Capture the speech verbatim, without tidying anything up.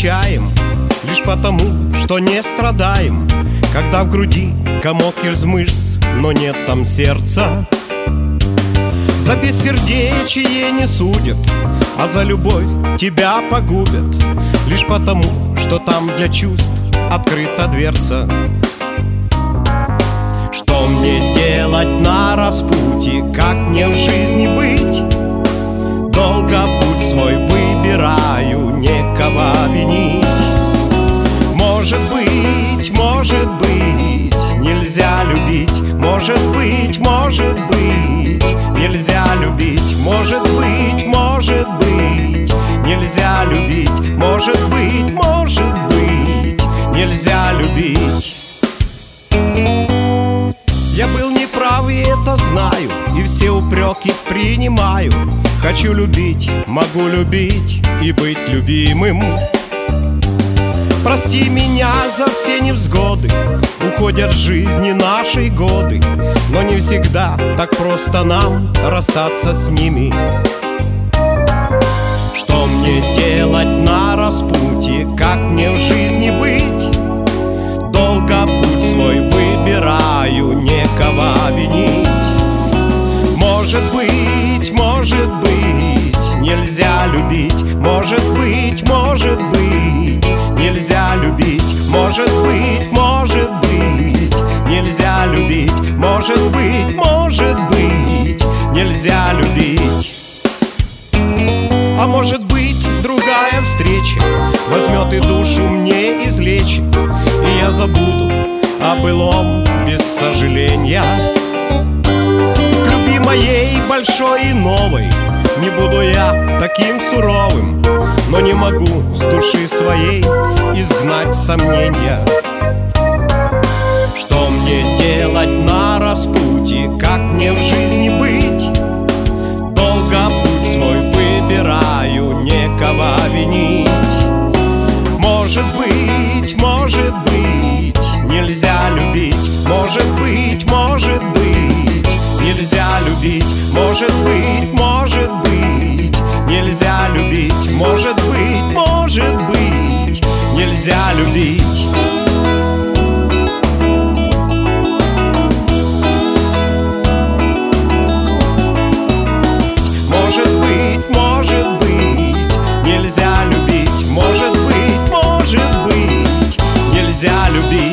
скучаем лишь потому, что не страдаем, когда в груди комок из мышц, но нет там сердца. За бессердечие не судят, а за любовь тебя погубят, лишь потому, что там для чувств открыта дверца. Что мне делать на распутье, как мне в жизни быть? Долго путь свой выбираю, некого винить. Может быть, может быть, нельзя любить. Может быть, может быть, нельзя любить. Может быть, может быть, нельзя любить. Может быть, может быть, нельзя любить. Я был неправ, и это знаю, и все упреки принимаю. Хочу любить, могу любить и быть любимым. Прости меня за все невзгоды, уходят с жизни наши годы, но не всегда так просто нам расстаться с ними. Что мне делать на распутье, как мне в жизни быть? Долго путь свой выбираю, некого винить. Может быть, может быть, нельзя любить. Может быть, может быть, нельзя любить. Может быть, может быть, нельзя любить. Может быть, может быть, нельзя любить. А может быть, другая встреча возьмет и душу мне излечит, и я забуду о былом без сожаления. К любви моей большой и новой не буду я таким суровым, но не могу с души своей изгнать сомнения. Что мне делать на распутье, как мне в жизни быть? Долго путь свой выбираю, некого винить. Может быть, может быть, нельзя любить. Может быть, может быть, нельзя любить. Может быть, может быть, нельзя любить. Может быть, может быть, нельзя любить. Может быть, может быть, нельзя любить. Может быть, может быть, нельзя любить.